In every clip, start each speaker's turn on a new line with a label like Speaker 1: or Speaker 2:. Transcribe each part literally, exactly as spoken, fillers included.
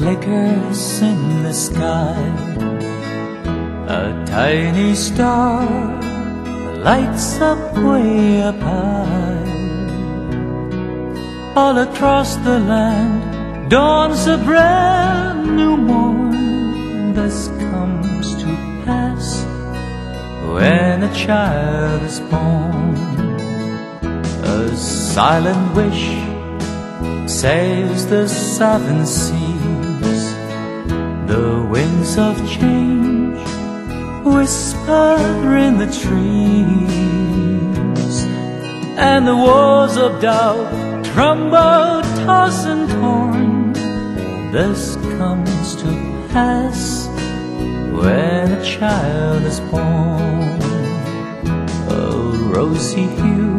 Speaker 1: flickers in the sky. A tiny star lights up way up high. All across the land dawns a brand new morn. This comes to pass when a child is born. A silent wish sails the seven seas. The winds of change whisper in the trees, and the walls of doubt tremble, toss and torn. This comes to pass when a child is born. A rosy hue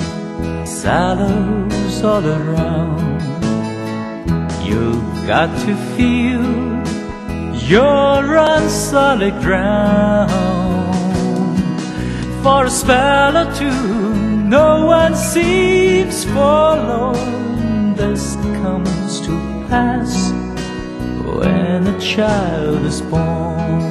Speaker 1: sallows all around. You've got to feel you're on solid ground. For a spell or two, no one seems forlorn. This comes to pass when a child is born.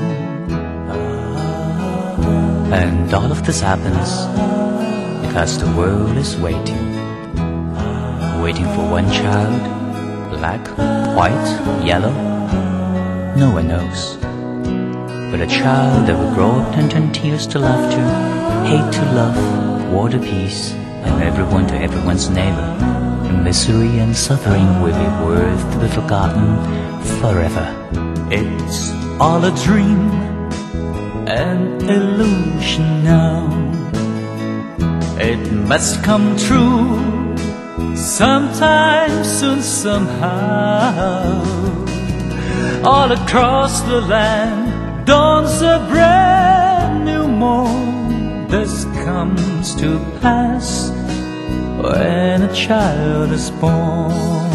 Speaker 2: And all of this happens because the world is waiting, waiting for one child, black, white, yellow, no one knows. But a child that will grow up and turn tears to laughter, hate to love, war to peace, and everyone to everyone's neighbor. Misery and suffering will be worth to be forgotten forever.
Speaker 1: It's all a dream, an illusion now. It must come true sometime soon, somehow. All across the land dawns a brand new morn. This comes to pass when a child is born.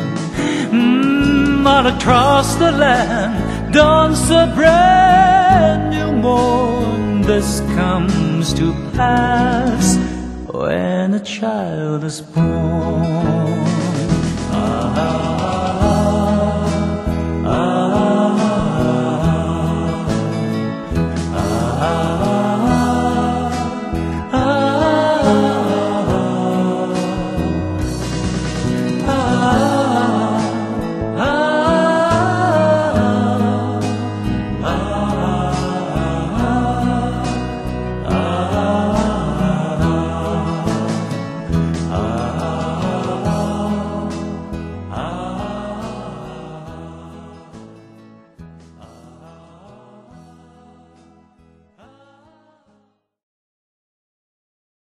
Speaker 1: Mm, all across the land dawns a brand new morn. This comes to pass when a child is born.